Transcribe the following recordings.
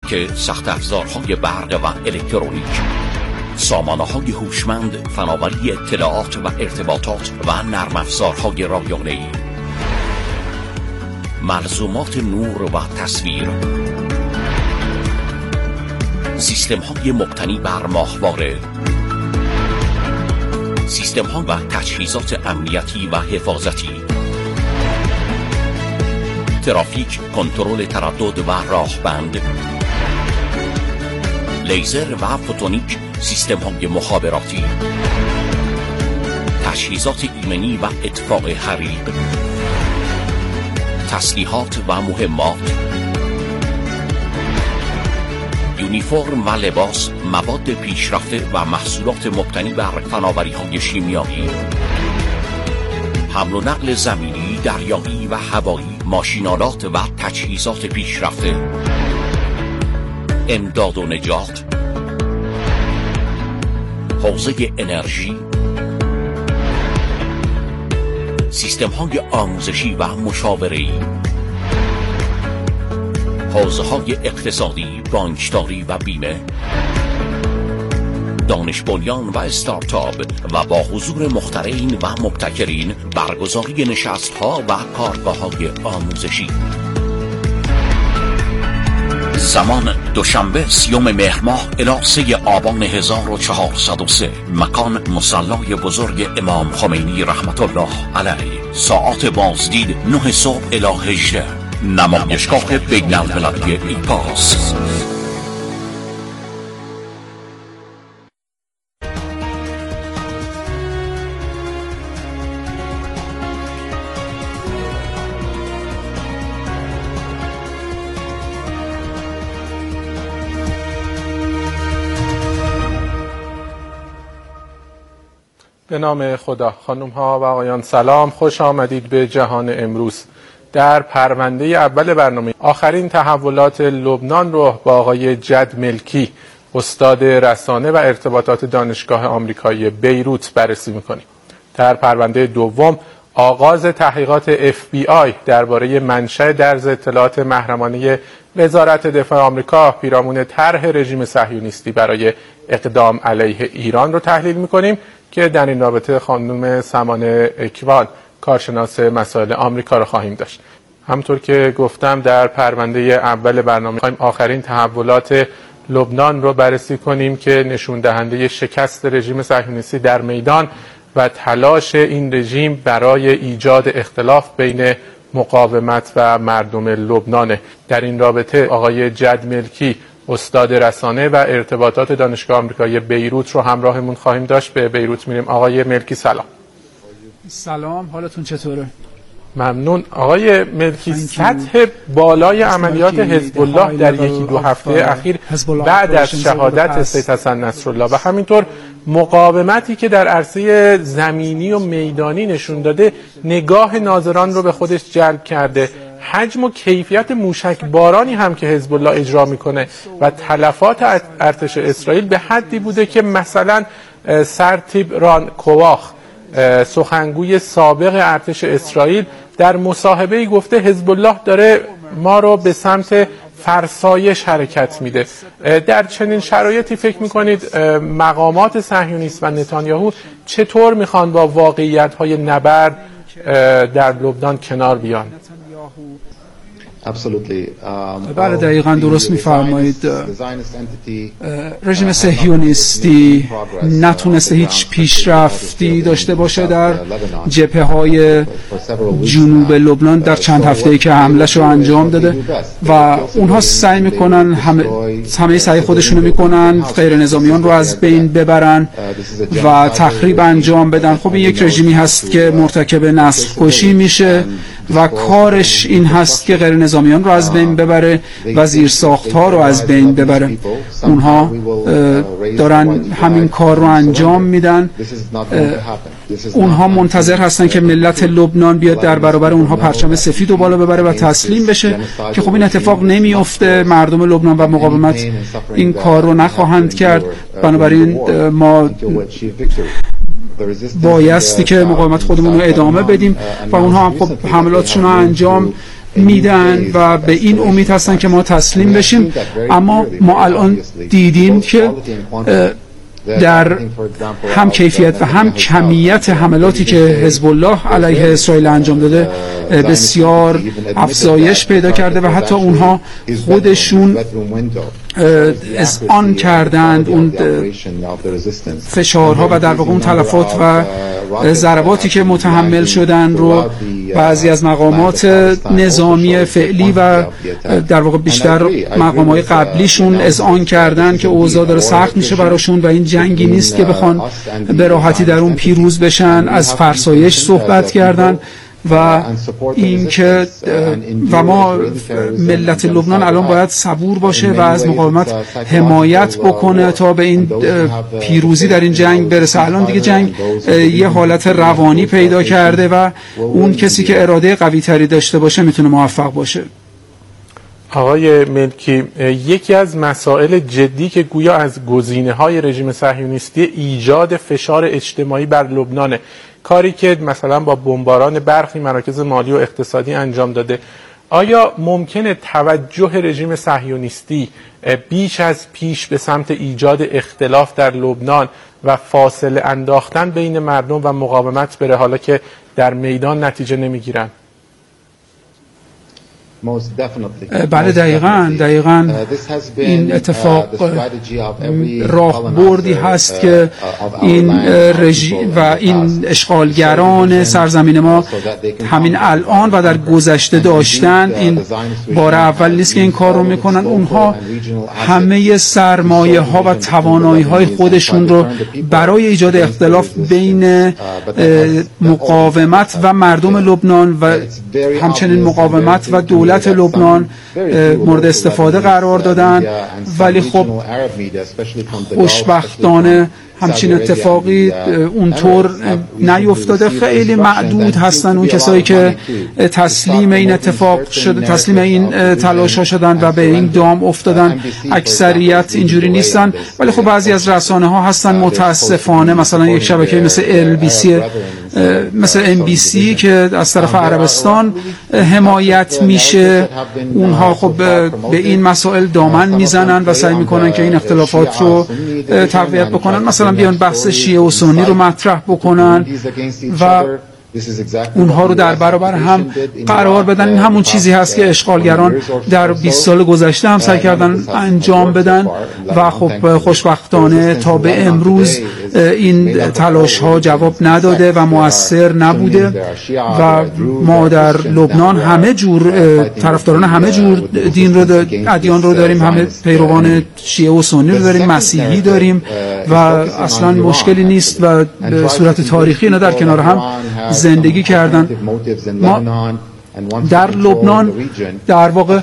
که سخت افزارهای برق و الکترونیک، سامانه‌های هوشمند، فناوری اطلاعات و ارتباطات و نرم افزارهای رایانه‌ای، ملزومات نور و تصویر، سیستم‌های مبتنی بر ماهواره، سیستم‌ها و تجهیزات امنیتی و حفاظتی، ترافیک، کنترل تردد و راهبند، لیزر و فوتونیک، سیستم‌های مخابراتی، تجهیزات ایمنی و اطفاء حریق، تسلیحات و مهمات، یونیفرم و لباس، مواد پیشرفته و محصولات مبتنی بر فناوری‌های شیمیایی، حمل و نقل زمینی، دریایی و هوایی، ماشین‌آلات و تجهیزات پیشرفته، امداد و نجات، حوزه انرژی، سیستم‌های آموزشی و مشاوره‌ای، حوزه‌های اقتصادی، بانکداری و بیمه، دانش بنیان و استارتاپ و با حضور مخترعین و مبتکرین، برگزاری نشست‌ها و کارگاه‌های آموزشی. زمان دوشنبه 30 مهر ماه الی 3 آبان 1403. مکان مصلی بزرگ امام خمینی رحمت الله علیه. ساعات بازدید 9 صبح الی 18. نمایشگاه بین المللی ایپاس. به نام خدا. خانم ها و آقایان سلام، خوش آمدید به جهان امروز. در پرونده اول برنامه آخرین تحولات لبنان رو با آقای جد ملکی، استاد رسانه و ارتباطات دانشگاه آمریکایی بیروت بررسی میکنیم. در پرونده دوم آغاز تحقیقات FBI درباره منشأ درز اطلاعات محرمانه وزارت دفاع آمریکا پیرامون طرح رژیم صهیونیستی برای اقدام علیه ایران رو تحلیل میکنیم که در این رابطه خانم سمانه اکوان، کارشناس مسائل آمریکا رو خواهیم داشت. همطور که گفتم در پرونده اول برنامه خواهیم آخرین تحولات لبنان رو بررسی کنیم که نشون دهنده شکست رژیم صهیونیستی در میدان و تلاش این رژیم برای ایجاد اختلاف بین مقاومت و مردم لبنان. در این رابطه آقای جد ملکی، استاد رسانه و ارتباطات دانشگاه آمریکایی بیروت رو همراهمون خواهیم داشت. به بیروت میریم. آقای ملکی سلام. سلام، حالتون چطوره؟ ممنون. آقای ملکی، سطح بالای عملیات حزب الله در یکی دو هفته اخیر بعد از شهادت سید حسن نصرالله و همینطور مقاومتی که در عرصه زمینی و میدانی نشون داده، نگاه ناظران رو به خودش جلب کرده. حجم و کیفیت موشک بارانی هم که حزب الله اجرا میکنه و تلفات ارتش اسرائیل به حدی بوده که مثلا سرتیب ران کوواخ، سخنگوی سابق ارتش اسرائیل، در مصاحبه‌ای گفته حزب الله داره ما رو به سمت فرسایش حرکت میده. در چنین شرایطی فکر میکنید مقامات صهیونیست و نتانیاهو چطور میخوان با واقعیت‌های نبرد در لبنان کنار بیان؟ بله، دقیقاً درست می‌فرمایید. رژیم صهیونیستی نتونسته هیچ پیشرفتی داشته باشه در جبهه‌های جنوب لبنان در چند هفته‌ای که حمله‌شو انجام داده و اونها سعی می‌کنن همه سعی خودشونو می‌کنن غیر نظامیان رو از بین ببرن و تخریب انجام بدن. خب این یک رژیمی هست که مرتکب نسل‌کشی میشه و کارش این هست که غیر نظامیان رو از بین ببره و زیرساخت‌ها رو از بین ببره. اونها دارن همین کار رو انجام میدن. اونها منتظر هستن که ملت لبنان بیاد در برابر اونها پرچم سفید رو بالا ببره و تسلیم بشه که خب این اتفاق نمیفته. مردم لبنان و مقاومت این کار رو نخواهند کرد. بنابراین ما بایستی که مقاومت خودمون رو ادامه بدیم و اونها هم خب حملاتشون رو انجام میدن و به این امید هستن که ما تسلیم بشیم. اما ما الان دیدیم که در هم کیفیت و هم کمیت حملاتی که حزب الله علیه اسرائیل انجام داده بسیار افزایش پیدا کرده و حتی اونها خودشون اذعان کردند اون فشارها و در واقع اون تلفات و ضرباتی که متحمل شدن رو بعضی از مقامات نظامی فعلی و در واقع بیشتر مقامات قبلیشون اذعان کردن که اوضاع داره سخت میشه براشون و این جنگی نیست که بخوان به راحتی در اون پیروز بشن. از فرسایش صحبت کردن و این که و ما ملت لبنان الان باید صبور باشه و از مقاومت حمایت بکنه تا به این پیروزی در این جنگ برسه. الان دیگه جنگ یه حالت روانی پیدا کرده و اون کسی که اراده قوی تری داشته باشه میتونه موفق باشه. آقای ملکی، یکی از مسائل جدی که گویا از گزینه‌های رژیم صهیونیستی ایجاد فشار اجتماعی بر لبنانه، کاری که مثلا با بمباران برخی مراکز مالی و اقتصادی انجام داده. آیا ممکنه توجه رژیم صهیونیستی بیش از پیش به سمت ایجاد اختلاف در لبنان و فاصله انداختن بین مردم و مقاومت بره، حالا که در میدان نتیجه نمیگیرن؟ بله دقیقاً این اتفاق راهبردی هست که این رژیم و این اشغالگران سرزمین ما همین الان و در گذشته داشتن. این بار اول نیست که این کار رو میکنن. اونها همه سرمایه ها و توانایی های خودشون رو برای ایجاد اختلاف بین مقاومت و مردم لبنان و همچنین مقاومت و دولت لبنان مورد استفاده قرار دادن. ولی خب خوشبختانه همچین اتفاقی اونطور نیفتاده. خیلی معدود هستن اون کسایی که تسلیم این اتفاق شده، تسلیم این تلاش ها شدن و به این دام افتادن. اکثریت اینجوری نیستن. ولی خب بعضی از رسانه ها هستن متاسفانه، مثلا یک شبکه مثل MBC که از طرف عربستان حمایت میشه، اونها خب به این مسائل دامن میزنن و سعی میکنن که این اختلافات رو تقویت بکنن. مثلا بیان بحث شیعه و سنی رو مطرح بکنن و اونها رو در برابر هم قرار بدن. این همون چیزی هست که اشغالگران در 20 سال گذشته هم سعی کردن انجام بدن و خب خوشبختانه تا به امروز این تلاش ها جواب نداده و مؤثر نبوده و ما در لبنان همه جور طرفداران همه جور دین رو ادیان رو داریم، همه پیروان شیعه و سنی رو داریم، مسیحی داریم و اصلا مشکلی نیست و به صورت تاریخی اینا در کنار هم زندگی کردن. ما در لبنان در واقع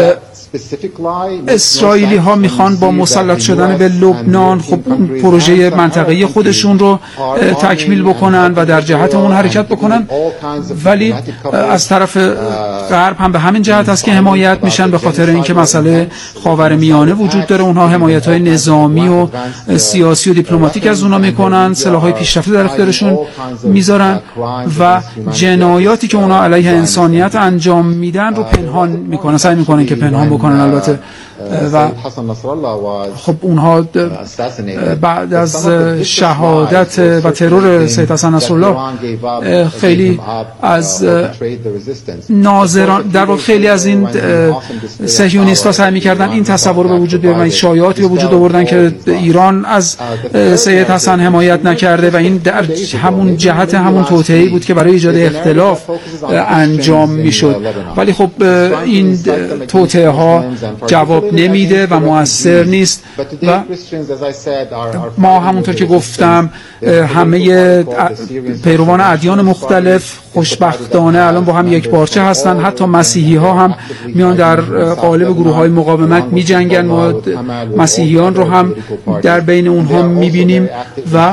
اسرائیلی ها میخوان با مسلط شدن به لبنان خب پروژه منطقه‌ای خودشون رو تکمیل بکنن و در جهت اون حرکت بکنن، ولی از طرف غرب هم به همین جهت است که حمایت میشن، به خاطر اینکه مسئله خاورمیانه وجود داره. اونها حمایت‌های نظامی و سیاسی و دیپلماتیک از اونها میکنن، سلاح‌های پیشرفته در اختیارشون میذارن و جنایاتی که اونها علیه انسانیت انجام میدن رو پنهان میکنن، سعی میکنن که پنهان بکنن البته. و خب اونها بعد از شهادت و ترور سید حسن نصرالله خیلی از ناظران در واقع خیلی از این صهیونیست‌ها سعی می‌کردن این تصور به وجود بیارن، شایعاتی به وجود آوردن که ایران از سید حسن حمایت نکرده و این در همون جهت همون توطئه‌ای بود که برای ایجاد اختلاف انجام میشد. ولی خب این توطئه‌ها جواب نمیده و مؤثر نیست و ما همونطور که گفتم همه پیروان ادیان مختلف خوشبختانه الان با هم یک پارچه هستن. حتی مسیحی ها هم میان در قالب گروه های مقاومت می جنگن. ما مسیحیان رو هم در بین اونها می بینیم و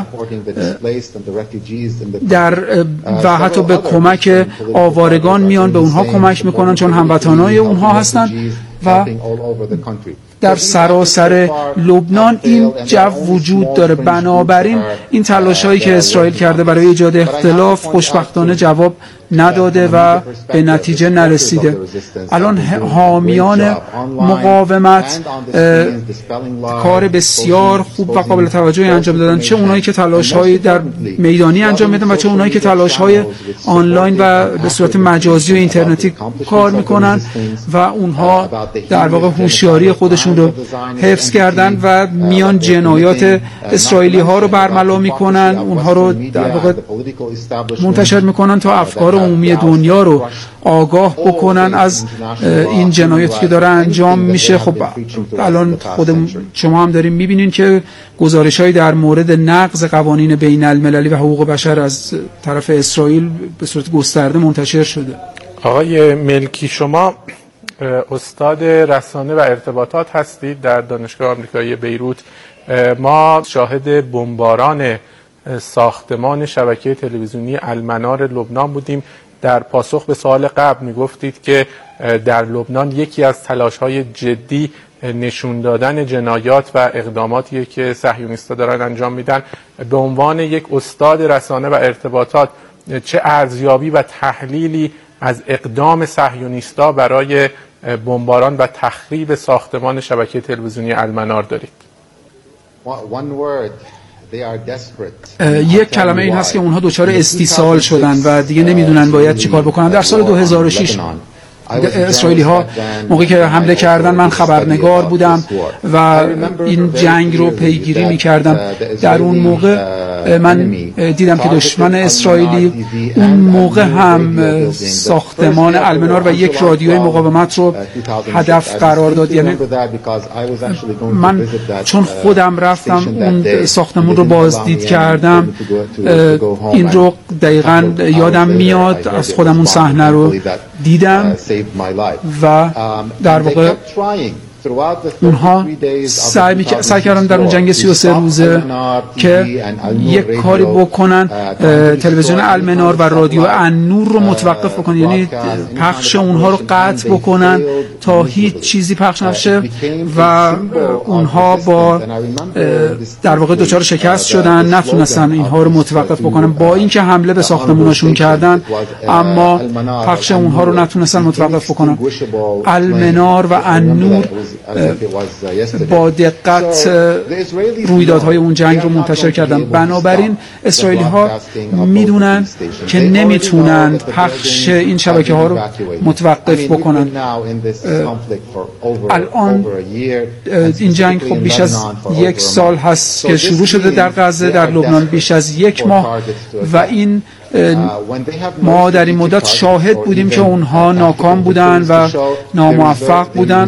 و حتی به کمک آوارگان میان به اونها کمک میکنن چون هموطنای اونها هستن و در سراسر لبنان این جو وجود داره. بنابراین این تلاش‌هایی که اسرائیل کرده برای ایجاد اختلاف خوشبختانه جواب نداده و به نتیجه نرسیده. الان حامیان مقاومت کار بسیار خوب و قابل توجهی انجام دادن، چه اونایی که تلاش‌های در میدانی انجام میدن و چه اونایی که تلاش‌های آنلاین و به صورت مجازی و اینترنتی کار میکنن و اونها در واقع هوشیاری خودشون رو حفظ کردن و میان جنایات اسرائیلی ها رو برملا میکنن، اونها رو در واقع منتشر میکنن تا افکار عمومی دنیا رو آگاه بکنن از این جنایاتی که داره انجام میشه. خب الان خود شما هم داریم میبینین که گزارش‌هایی در مورد نقض قوانین بین المللی و حقوق بشر از طرف اسرائیل به صورت گسترده منتشر شده. آقای ملکی، شما استاد رسانه و ارتباطات هستید در دانشگاه آمریکایی بیروت. ما شاهد بمباران ساختمان شبکه تلویزیونی المنار لبنان بودیم. در پاسخ به سوال قبل میگفتید که در لبنان یکی از تلاش‌های جدی نشون دادن جنایات و اقداماتی که صهیونیست‌ها دارن انجام میدن. به عنوان یک استاد رسانه و ارتباطات چه ارزیابی و تحلیلی از اقدام صهیونیست‌ها برای بمباران و تخریب ساختمان شبکه تلویزیونی المنار دارید؟ یک کلمه این هست که اونها دچار استیصال شدن و دیگه نمیدونن باید چیکار بکنن. در سال 2006 اسرائیلی ها موقعی که حمله کردن، من خبرنگار بودم و این جنگ رو پیگیری می‌کردم. در اون موقع من دیدم که دشمن اسرائیلی اون موقع هم ساختمان المنار و یک رادیوی مقاومت رو هدف قرار داد. یعنی من چون خودم رفتم اون ساختمان رو بازدید کردم، این رو دقیقاً یادم میاد، از خودم اون صحنه رو دیدم و در واقع اونها سعی کردن در اون جنگ 33 روزه که یک کاری بکنن، تلویزیون المنار و رادیو النور رو متوقف بکنن، یعنی پخش اونها رو قطع بکنن تا هیچ چیزی پخش نشه و اونها با در واقع دچار شکست شدن، نتونستن اینها رو متوقف بکنن. با اینکه حمله به ساختمانشون کردن اما پخش اونها رو نتونستن متوقف بکنن. المنار و النور با دقت رویدادهای اون جنگ رو منتشر کردن. بنابراین اسرائیلی ها میدونن که نمیتونن پخش این شبکه ها رو متوقف بکنن. الان این جنگ خب بیش از یک سال هست که شروع شده در غزه، در لبنان بیش از یک ماه و این ما در این مدت شاهد بودیم که اونها ناکام بودن و ناموفق بودن.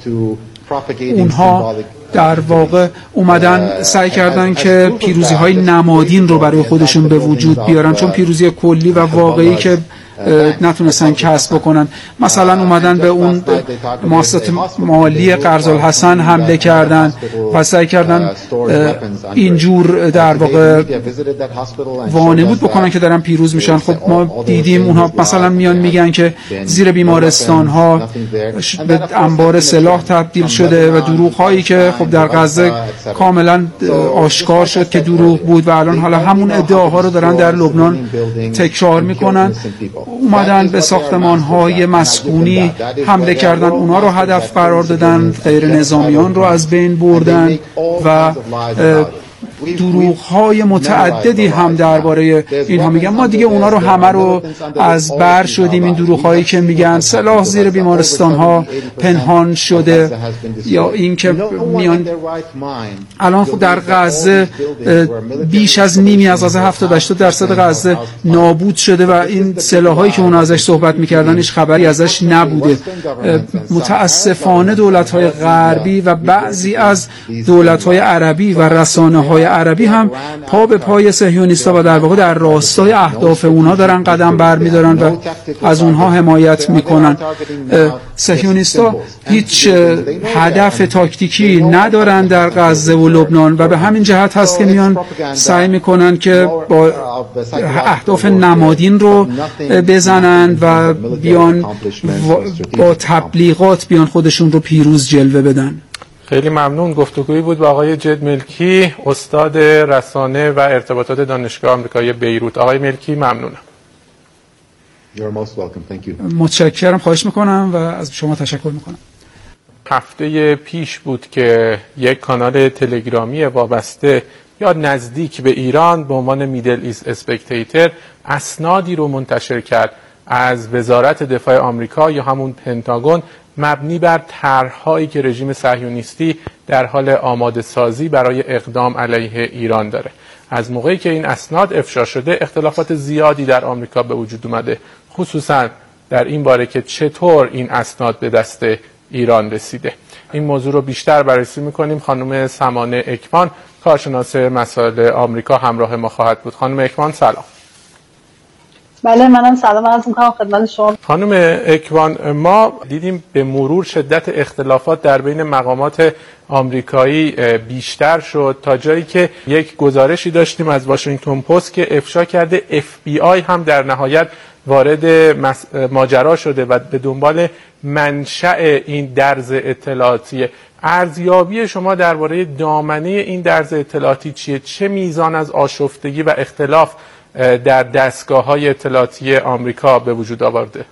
اونها در واقع اومدن سعی کردن که پیروزی های نمادین رو برای خودشون به وجود بیارن، چون پیروزی کلی و واقعی که نتونستن کسب بکنن. مثلا اومدن به اون مؤسسات مالی قرض‌الحسن حمله کردن و سعی کردن اینجور در واقع وانمود بکنن که دارن پیروز میشن. خب ما دیدیم اونها مثلا میان میگن که زیر بیمارستان ها به انبار سلاح تبدیل شده و دروغ هایی که خب در غزه کاملا آشکار شد که دروغ بود و الان حالا همون ادعاها رو دارن در لبنان تکرار میکنن. اومدن به ساختمان‌های مسکونی حمله کردن، اونا رو هدف قرار دادن، غیر نظامیان رو از بین بردن و دروغ‌های متعددی هم درباره اینها میگن. ما دیگه اونا رو همه رو از بر شدیم. این دروغ‌هایی که میگن سلاح زیر بیمارستان‌ها پنهان شده یا این که میان الان خود در غزه بیش از نیمی از غزه 70-80% غزه نابود شده و این سلاح‌هایی که اونا ازش صحبت میکردن هیچ خبری ازش نبوده. متاسفانه دولت‌های غربی و بعضی از دولت‌های عربی و رسانه‌های عربی هم پا به پای صهیونیست‌ها و در واقع در راستای اهداف اونها دارن قدم برمی‌دارن و از اونها حمایت میکنن. صهیونیست‌ها هیچ هدف تاکتیکی ندارن در غزه و لبنان و به همین جهت هست که میان سعی میکنن که با اهداف نمادین رو بزنن و بیان با تبلیغات بیان خودشون رو پیروز جلوه بدن. خیلی ممنون. گفتگویی بود با آقای جد ملکی، استاد رسانه و ارتباطات دانشگاه آمریکایی بیروت. آقای ملکی ممنونم. متشکرم، خواهش میکنم و از شما تشکر میکنم. هفته پیش بود که یک کانال تلگرامی وابسته یا نزدیک به ایران به عنوان میدل ایست اسپکتیتر اسنادی رو منتشر کرد از وزارت دفاع آمریکا یا همون پنتاگون مبنی بر طرح‌هایی که رژیم صهیونیستی در حال آماده سازی برای اقدام علیه ایران داره. از موقعی که این اسناد افشا شده اختلافات زیادی در آمریکا به وجود اومده، خصوصا در این باره که چطور این اسناد به دست ایران رسیده. این موضوع رو بیشتر بررسی می‌کنیم. خانم سمانه اکوان کارشناس مسائل آمریکا همراه ما خواهد بود. خانم اکوان سلام. بله منم سلام عرض می‌کنم خدمت شما. خانم اکوان، ما دیدیم به مرور شدت اختلافات در بین مقامات آمریکایی بیشتر شد تا جایی که یک گزارشی داشتیم از واشنگتن پست که افشا کرده FBI هم در نهایت وارد ماجرا شده و به دنبال منشأ این درز اطلاعاتی. ارزیابی شما درباره دامنه این درز اطلاعاتی چیه؟ چه میزان از آشفتگی و اختلاف در دستگاه‌های اطلاعاتی آمریکا به وجود آورده؟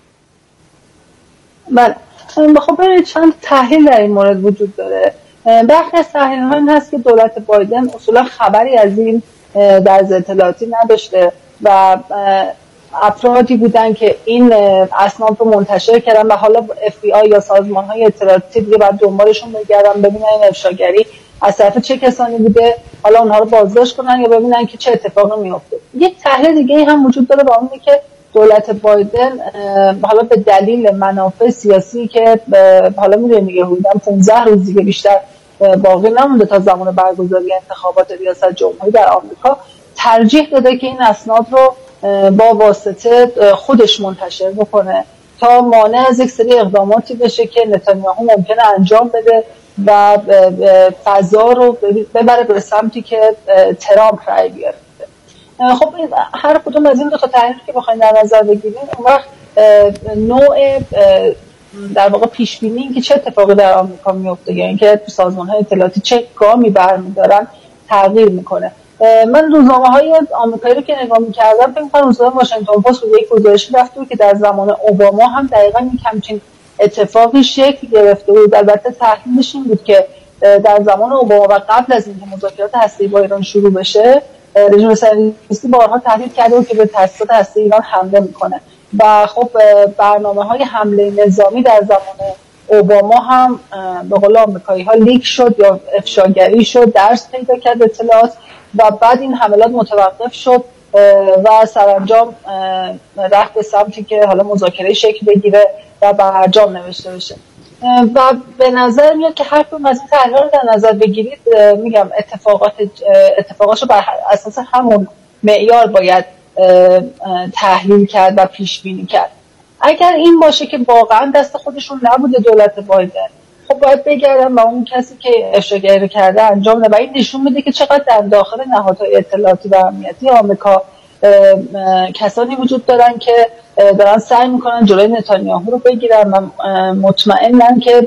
بله، خب چند تحلیل در این مورد وجود داره. برخی از تحلیل‌ها این هست که دولت بایدن اصولا خبری از این درز اطلاعاتی نداشته و افرادی بودن که این اسناد رو منتشر کردن و حالا FBI یا سازمان‌های اطلاعاتی دیگه بعد دنبالشون بگردن ببینن این افشاگری از طرف چه کسانی بوده، حالا اونها رو بازداشت کنن یا ببینن که چه اتفاقی میفته. یک تحلیل دیگه هم وجود داره و اونه که دولت بایدن حالا به دلیل منافع سیاسی که حالا میدونید دیگه حدوداً 15 روز دیگه بیشتر باقی نمونده تا زمان برگزاری انتخابات ریاست جمهوری در آمریکا، ترجیح داده که این اسناد رو با واسطه خودش منتشر بکنه تا مانع از یک سری اقداماتی بشه که نتانیاهو ممکنه انجام بده و فضا رو ببره به سمتی که ترامپ رای بیاره. خب هر کدوم از این دو تا تحلیل که بخواید در نظر بگیریم، اون وقت نوع در واقع پیش بینی که چه اتفاقی در آمریکا میفته یا اینکه سازمان‌های اطلاعاتی چه گامی برمی‌دارن تغییر میکنه. من روزنامه‌های آمریکایی رو که نگاه می‌کردم فکر می‌کنم روزنامه واشنگتن پست یک گزارشی رفته بود که در زمان اوباما هم دقیقاً یک همچین اتفاقی شکل گرفته بود. البته تحلیلش این بود که در زمان اوباما و قبل از اینکه مذاکرات هسته‌ای با ایران شروع بشه، رژیم صهیونیستی بارها تهدید کرده بود که به تأسیسات هسته‌ای ایران حمله می‌کنه و خب برنامه‌های حمله نظامی در زمان اوباما هم به قول آمریکایی‌ها لیک شد یا افشاگری شد، درس پیدا کرد اطلاعات و بعد این حملات متوقف شد و سرانجام رفت به سمتی که حالا مذاکره شکل بگیره و برجام نوشته بشه. و به نظر میاد که هر کدوم از این تحلیل‌ها رو در نظر بگیرید، میگم اتفاقاتشو بر اساس همون معیار باید تحلیل کرد و پیش بینی کرد. اگر این باشه که واقعا دست خودشون نبوده دولت بایدن، خب باید بگردن و اون کسی که افشاگری کرده انجام بده و این نشون میده که چقدر در داخل نهادهای اطلاعاتی و امنیتی آمریکا کسانی وجود دارن که دارن سعی میکنن جلوی نتانیاهو رو بگیرن و مطمئنن که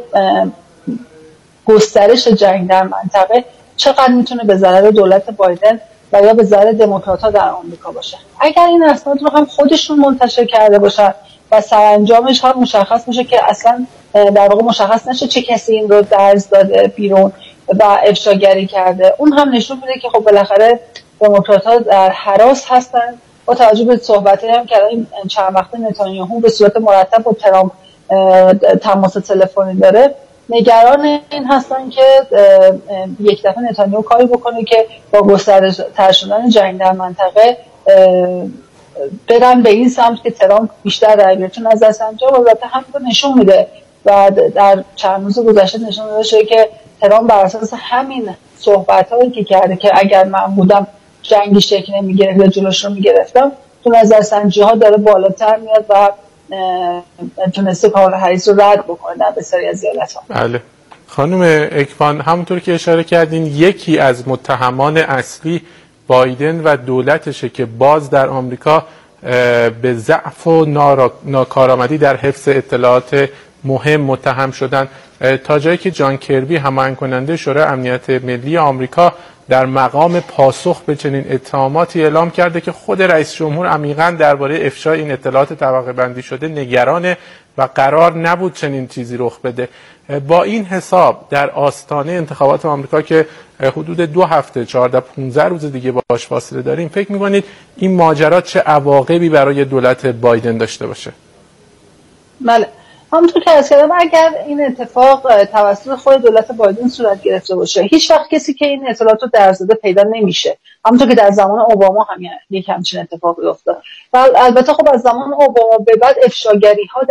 گسترش جنگ در منطقه چقدر میتونه به ضرر دولت بایدن و یا به ضرر دموکرات‌ها در آمریکا باشه. اگر این اسناد رو هم خودشون منتشر کرده باشن و سرانجامش هم مشخص میشه که اصلا در واقع مشخص نشه چه کسی این رو درز داده بیرون و افشاگری کرده، اون هم نشون میده که خب بالاخره دموکرات‌ها در هراس هستن. با توجه به صحبتی هم که این چند وقته نتانیاهو به صورت مرتب با ترامپ تماس تلفنی داره، نگران این هستن که یک دفعه نتانیاهو کاری بکنه که با گسترش شدن جنگ در منطقه برن به این سمت که ترامپ بیشتر رای بیاره، چون از سنجاب البته همین نشون میده و در چند روز گذشته نشون داده شده که ترامپ بر اساس همین صحبت‌هایی که کرده که اگر من بودم جنگی شکل نمی‌گرفت یا جلوش رو می‌گرفتم، تو نظرسنجی‌ها داره بالاتر میاد و تونسته کامالا هریس رو رد بکنه در بسیاری از ایالت‌ها. بله خانم اکوان، همونطور که اشاره کردین یکی از متهمان اصلی بایدن و دولتشه که باز در آمریکا به ضعف و ناکارآمدی در حفظ اطلاعات مهم متهم شدن، تا جایی که جان کربی هماهنگ کننده شورای امنیت ملی آمریکا در مقام پاسخ به چنین اتهاماتی اعلام کرده که خود رئیس جمهور عمیقاً درباره افشای این اطلاعات طبقه بندی شده نگرانه و قرار نبود چنین چیزی رخ بده. با این حساب در آستانه انتخابات آمریکا که حدود 2 هفته 14-15 روز دیگه باش فاصله داریم، فکر می‌کنید این ماجرا چه عواقبی برای دولت بایدن داشته باشه؟ بله، همونطور که از کردم اگر این اتفاق توسط خود دولت بایدن صورت گرفته باشه، هیچ وقت کسی که این اطلاعات رو درزده پیدا نمیشه. همونطور که در زمان اوباما هم یک همچین اتفاقی افتاد. و البته خب از زمان اوباما به بعد افشاگری ها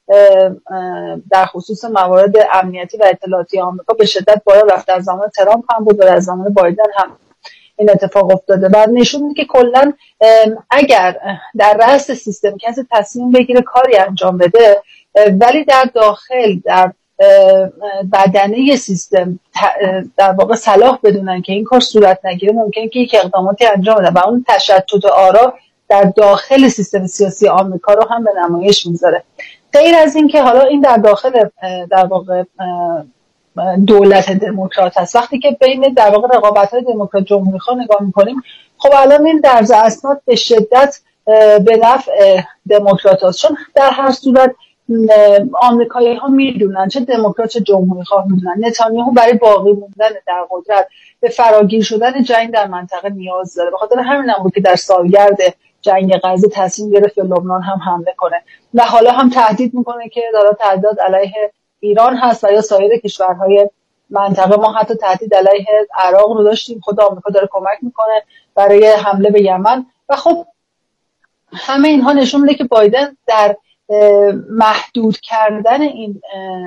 در خصوص موارد امنیتی و اطلاعاتی آمریکا به شدت بالا رفت. در زمان ترامپ هم بود و در زمان بایدن هم این اتفاق افتاده و نشون میده که کلا اگر در رأس سیستم کسی تصمیم بگیره کاری انجام بده ولی در داخل در بدنه سیستم در واقع صلاح بدونن که این کار صورت نگیره، ممکنه که یک اقداماتی انجام بده و اون تشتت آرا در داخل سیستم سیاسی آمریکا رو هم به نمایش میذاره. غیر از این که حالا این در داخل در واقع دولت دموکرات هست، وقتی که بین در واقع رقابت‌های دموکرات جمهوری خواه نگاه می‌کنیم، خب الان این درز اسناد به شدت به نفع دموکرات هست، چون در هر صورت آمریکایی ها میدونن، چه دموکرات چه جمهوری خواه میدونن، نتانیاهو برای باقی موندن در قدرت به فراگیر شدن جنگ در منطقه نیاز داره. به خاطر همین هم بود که در سالگرد جنگ غزه تصمیم گرفت به لبنان هم حمله کنه و حالا هم تهدید میکنه که داره تهدید علیه ایران هست و یا سایر کشورهای منطقه. ما حتی تهدید علیه عراق رو داشتیم، خود آمریکا داره کمک میکنه برای حمله به یمن و خب همه اینها نشون میده که بایدن در محدود کردن این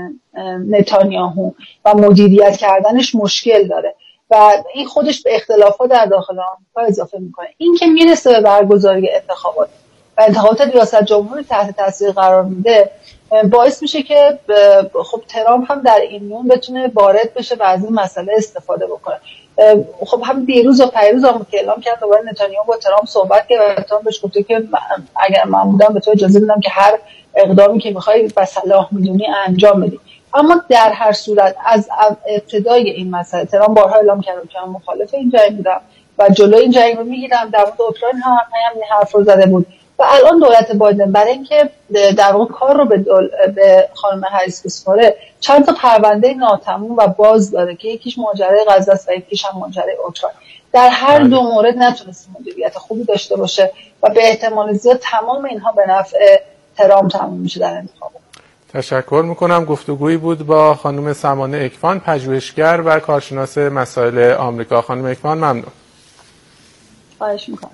نتانیاهو و مدیریت کردنش مشکل داره و این خودش به اختلافات در داخل آمریکا اضافه میکنه. این که میرسه به برگزاری انتخابات و انتخابات ریاست جمهوری تحت تاثیر قرار میده، باعث میشه که خب ترامپ هم در این میون بتونه وارد بشه و از این مسئله استفاده بکنه. خب هم دیروز و پیروز هم که اعلام کرد دوباره نتانیاهو با ترامپ صحبت کرد و ترامپ بهش گفته که اگر من بودم به تو اجازه میدم که هر اقدامی که میخوای به صلاح میدونی انجام بدی. اما در هر صورت از ابتدای این مسئله ترامپ بارها اعلام کرد که من مخالف این جنگ بودم و جلوی این جنگ رو میگیرم. در مورد اوکراین هم همین حرف رو زده بود و الان دولت بایدن برای اینکه در واقع کار رو به خانم هریس بسپاره، چند تا پرونده ناتموم و باز داره که یکیش ماجرای غزه است و یکیش هم ماجرای اوکراین. در هر دو مورد نتونست مدیریت خوبی داشته باشه و به احتمال زیاد تمام اینها به نفع ترامپ تموم میشه در انتخابات. تشکر میکنم. گفتگویی بود با خانم سمانه اکوان، پژوهشگر و کارشناس مسائل آمریکا. خانم اکوان ممنون. خواهش میکنم.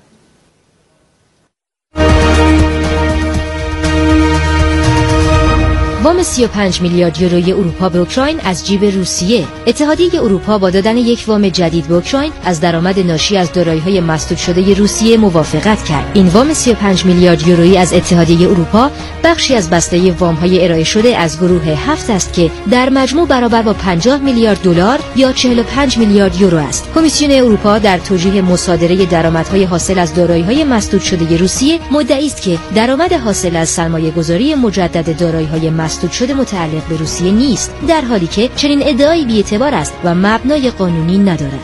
وام 35 میلیارد یوروی اروپا به اوکراین از جیب روسیه. اتحادیه اروپا با دادن یک وام جدید به اوکراین از درآمد ناشی از دارایی‌های مسدود شده روسیه موافقت کرد. این وام 35 میلیارد یورویی از اتحادیه اروپا بخشی از بسته وام‌های ارائه شده از گروه 7 است که در مجموع برابر با 50 میلیارد دلار یا 45 میلیارد یورو است. کمیسیون اروپا در توجیه مصادره درآمدهای حاصل از دارایی‌های مسدود شده روسیه مدعی است که درآمد حاصل از سرمایه‌گذاری مجدد دارایی‌های مسدود شده متعلق به روسیه نیست، در حالی که چنین ادعایی بی‌اعتبار است و مبنای قانونی ندارد.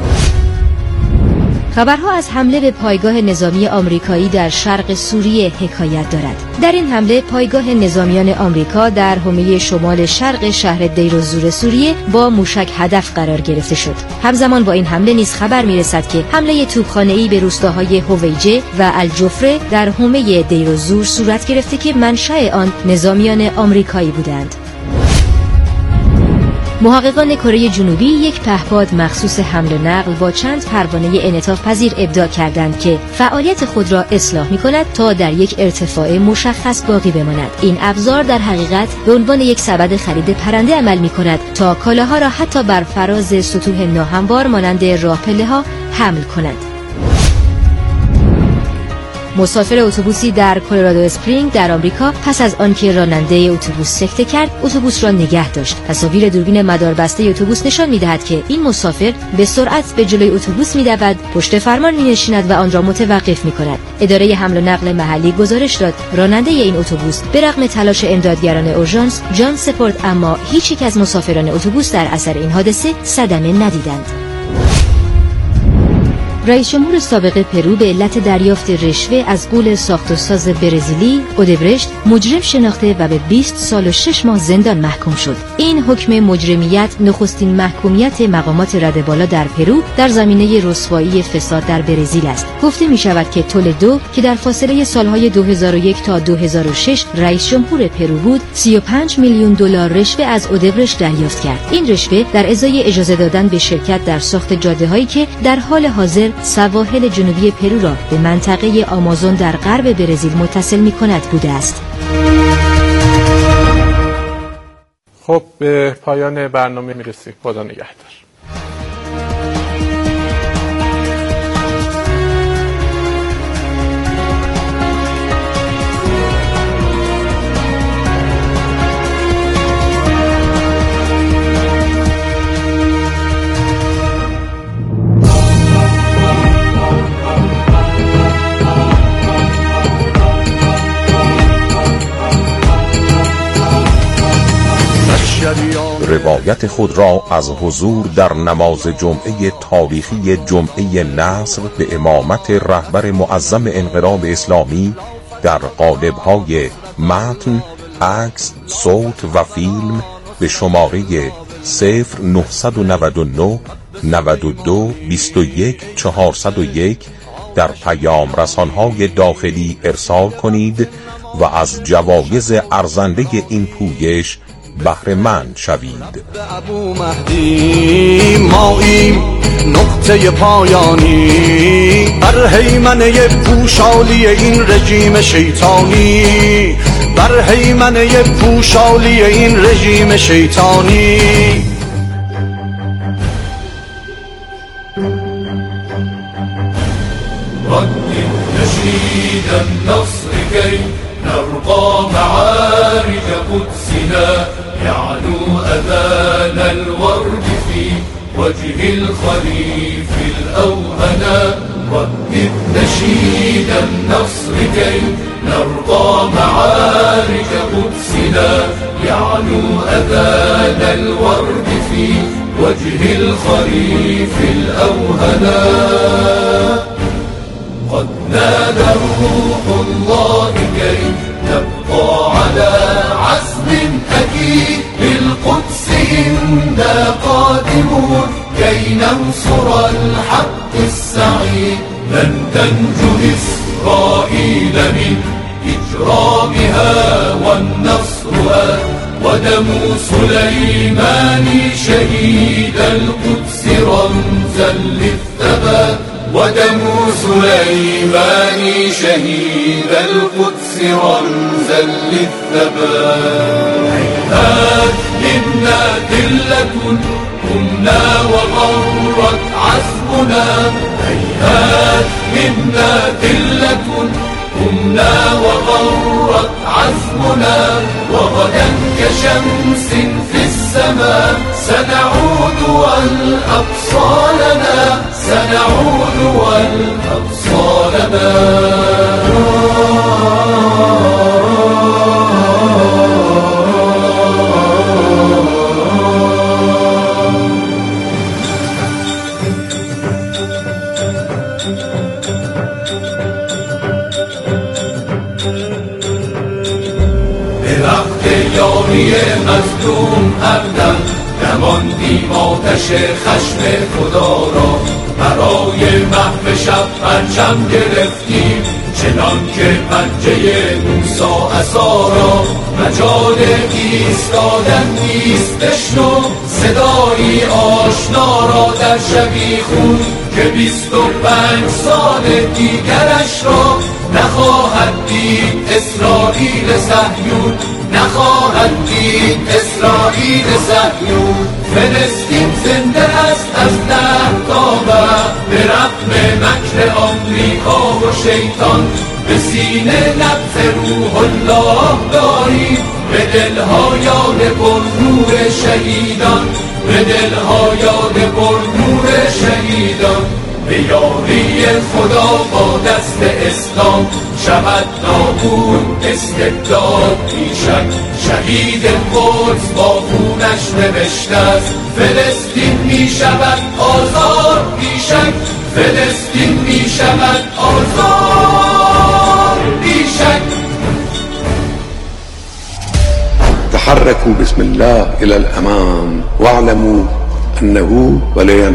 خبرها از حمله به پایگاه نظامی آمریکایی در شرق سوریه حکایت دارد. در این حمله پایگاه نظامیان آمریکا در حومه شمال شرق شهر دیرالزور سوریه با موشک هدف قرار گرفته شد. همزمان با این حمله نیز خبر می‌رسد که حمله توپخانه‌ای به روستاهای هویجه و الجفره در حومه دیرالزور صورت گرفته که منشأ آن نظامیان آمریکایی بودند. محققان کره جنوبی یک پهپاد مخصوص حمل و نقل با چند پروانه انعطاف پذیر ابداع کردند که فعالیت خود را اصلاح می‌کند تا در یک ارتفاع مشخص باقی بماند. این ابزار در حقیقت به عنوان یک سبد خرید پرنده عمل می‌کند تا کالاها را حتی بر فراز سطوح ناهموار مانند راهپله‌ها حمل کند. مسافر اتوبوسی در کلرادو اسپرینگ در آمریکا پس از آنکه راننده اتوبوس سکته کرد، اتوبوس را نگه داشت. تصاویر دوربین مداربسته اتوبوس نشان می‌دهد که این مسافر به سرعت به جلوی اتوبوس می‌دود، پشت فرمان می‌نشیند و آن را متوقف می‌کند. اداره حمل و نقل محلی گزارش داد راننده این اتوبوس به رغم تلاش امدادگران اورژانس جان سپرد، اما هیچ یک از مسافران اتوبوس در اثر این حادثه صدمه ندیدند. رئیس جمهور سابق پرو به علت دریافت رشوه از غول ساخت و ساز برزیلی اودبرشت مجرم شناخته و به 20 سال و 6 ماه زندان محکوم شد. این حکم مجرمیت نخستین محکومیت مقامات رده بالا در پرو در زمینه رسوایی فساد در برزیل است. گفته می شود که تولدو که در فاصله سالهای 2001 تا 2006 رئیس جمهور پرو بود، 35 میلیون دلار رشوه از اودبرشت دریافت کرد. این رشوه در ازای اجازه دادن به شرکت در ساخت جاده‌هایی که در حال حاضر سواحل جنوبی پرو را به منطقه آمازون در غرب برزیل متصل می‌کند بوده است. خب به پایان برنامه میرسیم. خدا نگهدار. روایت خود را از حضور در نماز جمعه تاریخی جمعه نصر به امامت رهبر معظم انقلاب اسلامی در قالب‌های متن، عکس، صوت و فیلم به شماره 0999 92 21 401 در پیام رسان‌های داخلی ارسال کنید و از جوایز ارزنده این پویش بهره مند شوید. ابو مهدی ماییم نقطه پایانی بر هیمنه پوشالی این رژیم شیطانی، بر هیمنه پوشالی این رژیم شیطانی. ردد نشید النصر كي نرقى معارج قدسنا، يعلو أذان الورد في وجه الخليف الأوهنا. ردد نشيد النصر كي نرقى معارج قدسنا، يعلو أذان الورد في وجه الخليف الأوهنا. قد نادى روح الله كي نبقى على عزم أكيد، للقدس إنا قادمون كي ننصر الحق السعيد. لن تنجو إسرائيل من إجرامها والنصر ودم سليمان شهيد القدس رمزا للثبات، ودم سليمان شهيد القدس رمزا للثبات. هيهات منا ذلة قمنا وغرت عزمنا، هيهات منا ذلة قمنا وغرت عزمنا. وغدا كشمس في السماء سنعود والأقصى لنا، سنعود والأقصى لنا. یاری مظلوم ابدا نماندیم آتش خشم خدا را، برای محو شب پرچم گرفتیم چنان که پنجه موسی عصا را. مجال ایستادن نیست، بشنو صدایی آشنا را در شبی خون که 25 سال دیگرش را نخواهد دید اسرائیل صهیون، نخواهد دید اسرائیل صهیون. فلسطین زنده است از ده تا به رغم مکر آمریکا و شیطان، به سینه نبض روح الله داریم، به دلها یاد پرنور شهیدان، به دلها یاد پرنور شهیدان. به یاری خدا با دست اسلام شود نابود استبداد بیشک. شهید قدس با خونش نوشته است فلسطین می شود آزاد بیشک، فلسطین می شود آزاد بیشک. تحركوا بسم الله إلى الأمام واعلموا أنه ولن